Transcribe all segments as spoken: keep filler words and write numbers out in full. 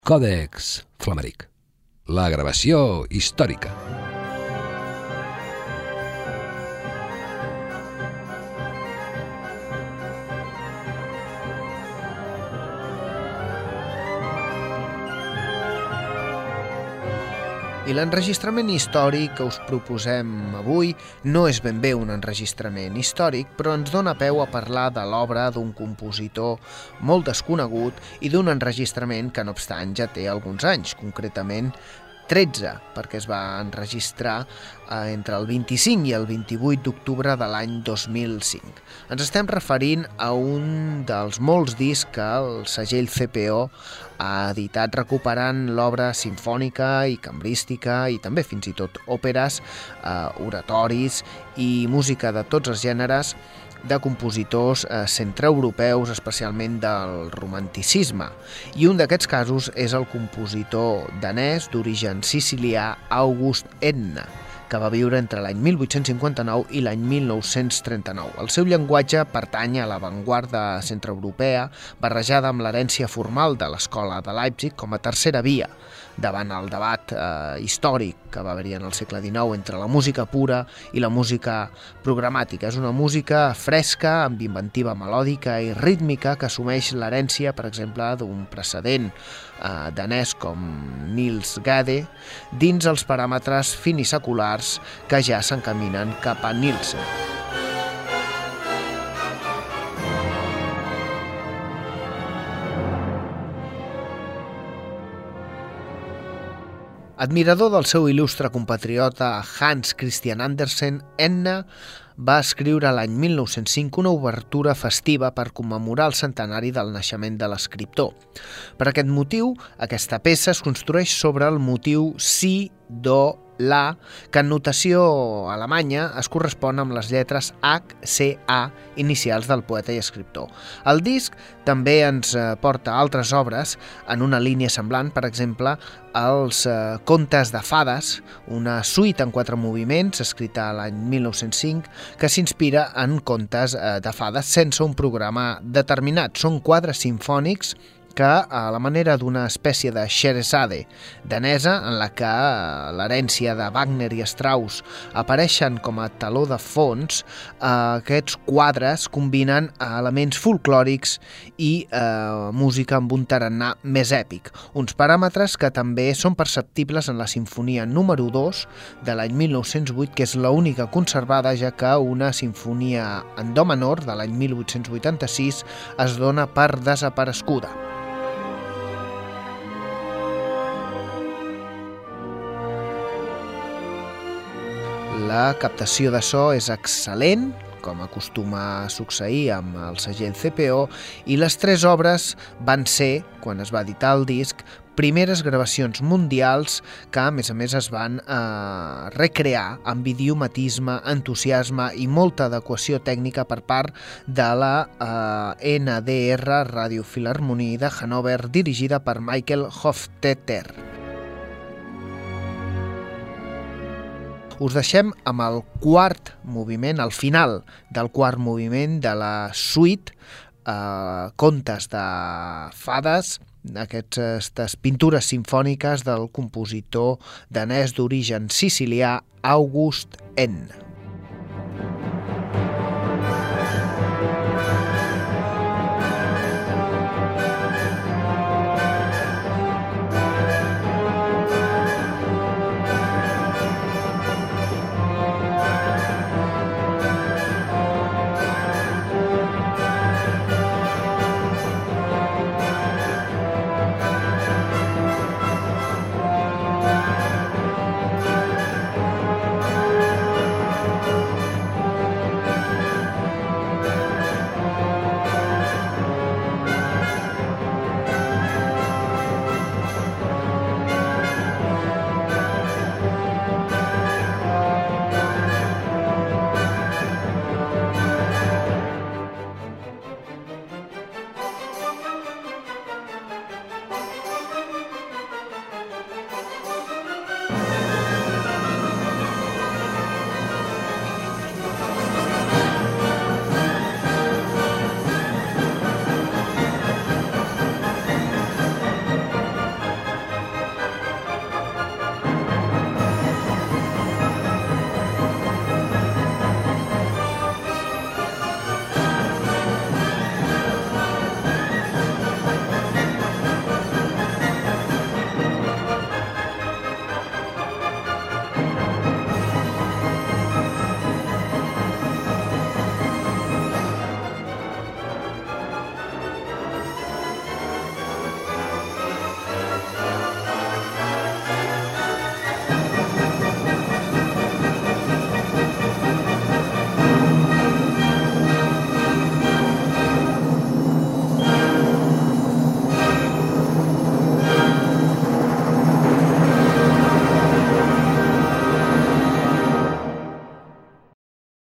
Còdex Flameric, la gravació històrica. I l'enregistrament històric que us proposem avui no és ben bé un enregistrament històric, però ens dona peu a parlar de l'obra d'un compositor molt desconegut i d'un enregistrament que, no obstant, ja té alguns anys, concretament tretze, perquè es va enregistrar eh, entre el vint-i-cinc i el vint-i-vuit d'octubre de l'any dos mil cinc. Ens estem referint a un dels molts discs que el segell C P O ha editat recuperant l'obra simfònica i cambrística i també fins i tot òperes, eh, oratoris i música de tots els gèneres de compositors eh, centreeuropeus, especialment del romanticisme. I un d'aquests casos és el compositor danès d'origen sicilià August Enna, que va viure entre l'any mil vuit-cents cinquanta-nou i l'any mil nou-cents trenta-nou. El seu llenguatge pertany a l'avantguarda centreeuropea, barrejada amb l'herència formal de l'escola de Leipzig com a tercera via, davant el debat eh, històric que va haver-hi en el segle dinou entre la música pura i la música programàtica. És una música fresca, amb inventiva melòdica i rítmica que assumeix l'herència, per exemple, d'un precedent eh, danès com Niels Gade, dins els paràmetres finiseculars que ja s'encaminen cap a Nielsen. Admirador del seu il·lustre compatriota Hans Christian Andersen, Enna va escriure l'any mil nou-cents cinc una obertura festiva per commemorar el centenari del naixement de l'escriptor. Per aquest motiu, aquesta peça es construeix sobre el motiu si, do, la, que en notació alemanya es correspon amb les lletres H, C, A inicials del poeta i escriptor. El disc també ens porta altres obres en una línia semblant, per exemple, els eh, Contes de fades, una suite en quatre moviments escrita l'any mil nou-cents cinc que s'inspira en contes eh, de fades sense un programa determinat. Són quadres simfònics que, a la manera d'una espècie de Scheherazade danesa, en la que l'herència de Wagner i Strauss apareixen com a taló de fons, eh, aquests quadres combinen elements folclòrics i eh, música amb un tarannà més èpic, uns paràmetres que també són perceptibles en la sinfonia número dos de l'any mil nou-cents vuit, que és l'única conservada, ja que una sinfonia en do menor de l'any mil vuit-cents vuitanta-sis es dona per desapareguda. La captació de so és excel·lent, com acostuma a succeir amb el segell C P O, i les tres obres van ser, quan es va editar el disc, primeres gravacions mundials que, a més a més, es van eh, recrear amb idiomatisme, entusiasme i molta adequació tècnica per part de la eh, N D R Radio Philharmonie de Hannover, dirigida per Michael Hofstetter. Us deixem amb el quart moviment, el final del quart moviment de la suite eh, Contes de fades, aquestes pintures simfòniques del compositor danès d'origen sicilià August Enna.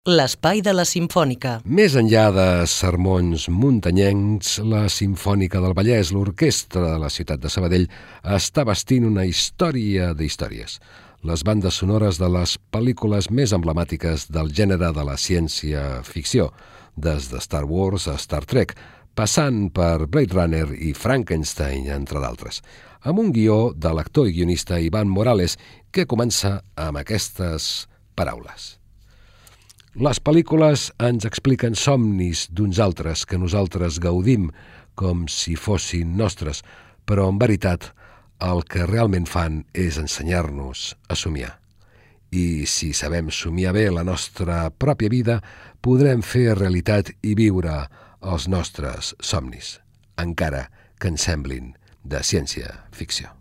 l'espai de la Simfònica. Més enllà de sermons muntanyencs, la Simfònica del Vallès, l'orquestra de la ciutat de Sabadell, està bastint una història d'històries. Les bandes sonores de les pel·lícules més emblemàtiques del gènere de la ciència-ficció, des de Star Wars a Star Trek, passant per Blade Runner i Frankenstein, entre d'altres, amb un guió de l'actor i guionista Iván Morales, que comença amb aquestes paraules. Les pel·lícules ens expliquen somnis d'uns altres que nosaltres gaudim com si fossin nostres, però en veritat el que realment fan és ensenyar-nos a somiar. I si sabem somiar bé la nostra pròpia vida, podrem fer realitat i viure els nostres somnis, encara que ens semblin de ciència-ficció.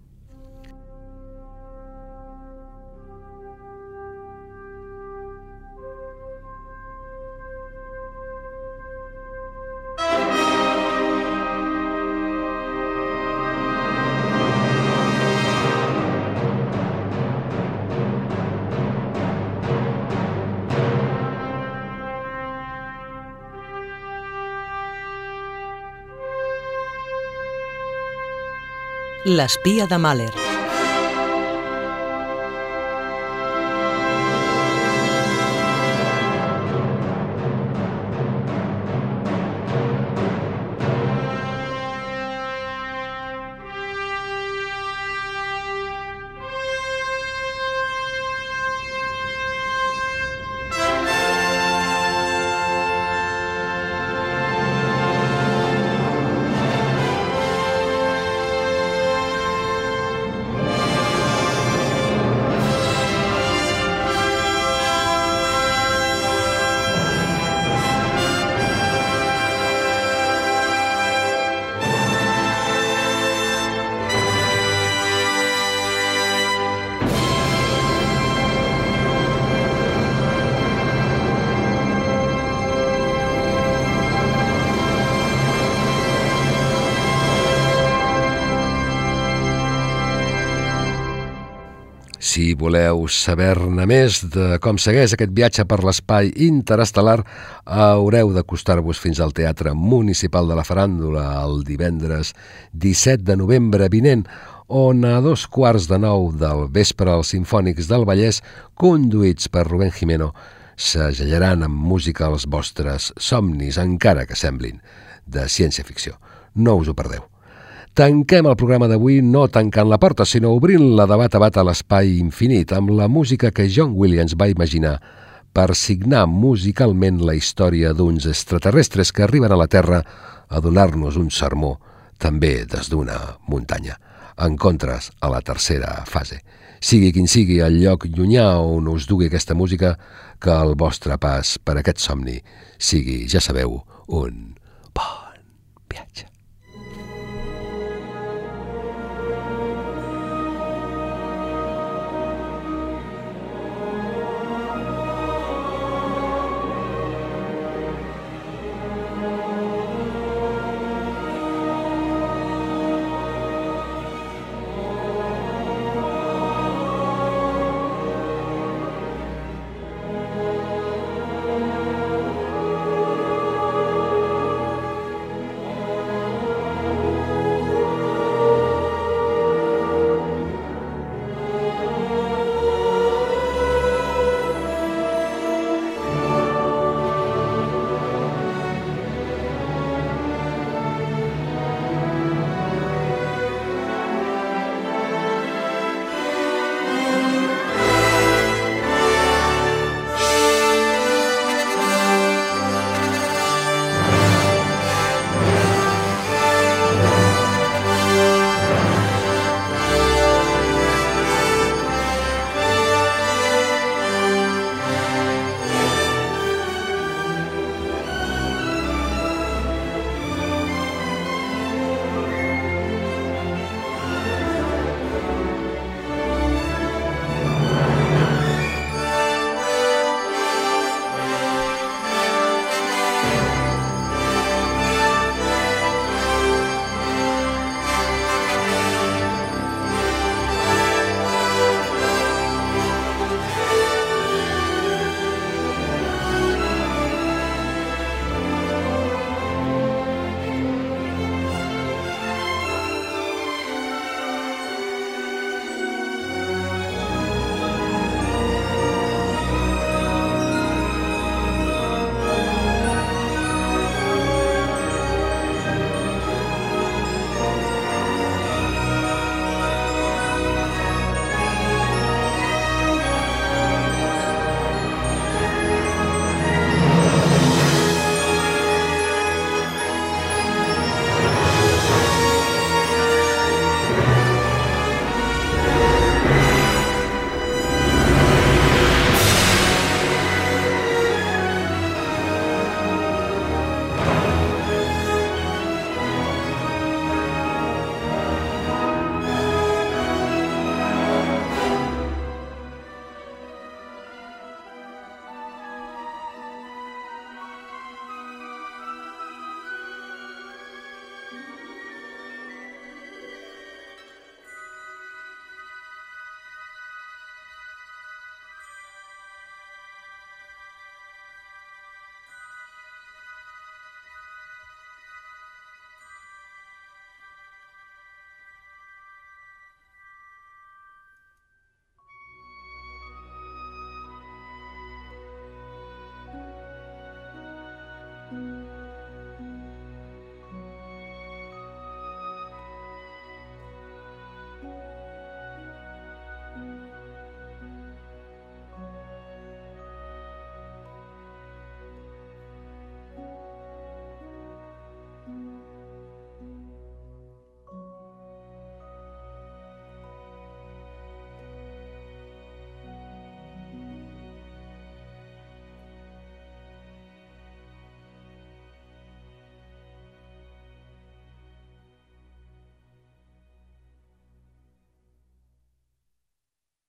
L'espia de Mahler. Si voleu saber-ne més de com segueix aquest viatge per l'espai interestel·lar, haureu d'acostar-vos fins al Teatre Municipal de la Faràndula el divendres disset de novembre vinent, on a dos quarts de nou del vespre els Simfònics del Vallès, conduïts per Rubén Jimeno, segellaran amb música els vostres somnis, encara que semblin de ciència-ficció. No us ho perdeu. Tanquem el programa d'avui no tancant la porta, sinó obrint-la de bat a bat a l'espai infinit, amb la música que John Williams va imaginar per signar musicalment la història d'uns extraterrestres que arriben a la Terra a donar-nos un sermó, també des d'una muntanya, en contres a la tercera fase. Sigui quin sigui el lloc llunyà on us dugui aquesta música, que el vostre pas per aquest somni sigui, ja sabeu, un bon viatge.